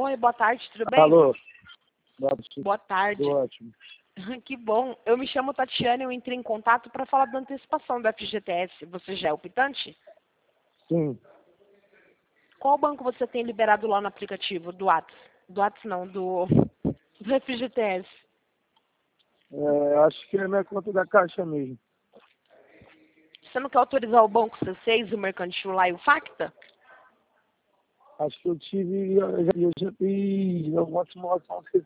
Oi, boa tarde, tudo bem? Alô? Boa tarde. Tudo ótimo. Que bom. Eu me chamo Tatiana e eu entrei em contato para falar da antecipação da FGTS. Você já é optante? Sim. Qual banco você tem liberado lá no aplicativo? Do Whats? Do Whats não, do FGTS. Acho que é minha conta da Caixa mesmo. Você não quer autorizar o Banco C6, o Mercantil lá e o Facta? Acho que eu já fiz alguma simulação